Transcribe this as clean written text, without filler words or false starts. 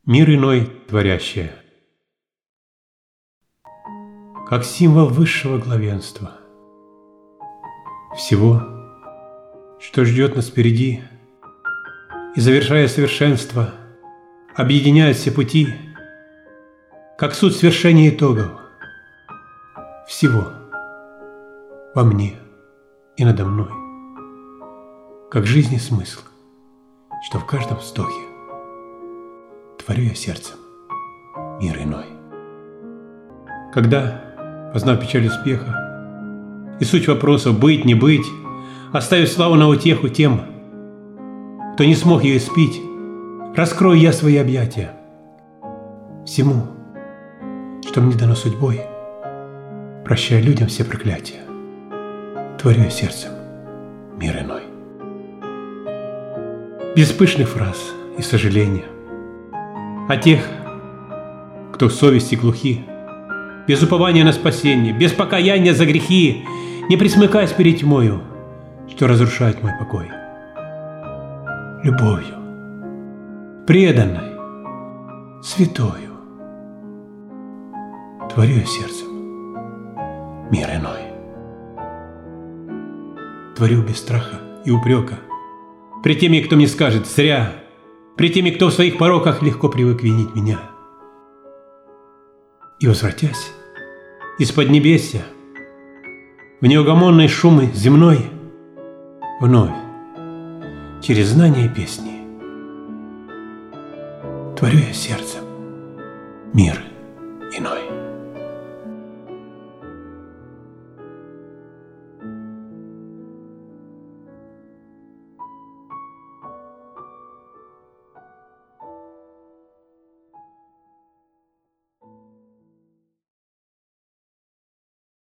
Мир иной творящее, как символ высшего главенства, всего, что ждет нас впереди, и, завершая совершенство, объединяет все пути, как суть свершения итогов всего во мне и надо мной, как жизни смысл, что в каждом вздохе творю я сердцем мир иной. Когда, познав печаль успеха и суть вопросов быть, не быть, оставив славу на утеху тем, кто не смог ее испить, раскрою я свои объятия всему, что мне дано судьбой, прощая людям все проклятия, творю я сердцем мир иной. Без пышных фраз и сожаления о тех, кто в совести глухи, без упования на спасение, без покаяния за грехи, не присмыкаясь перед тьмою, что разрушает мой покой. Любовью, преданной, святою, творю я сердцем мир иной. Творю без страха и упрека, пред теми, кто мне скажет «зря», пред теми, кто в своих пороках легко привык винить меня. И, возвратясь из-под небесья в неугомонные шумы земной, вновь через знания и песни творю я сердцем мир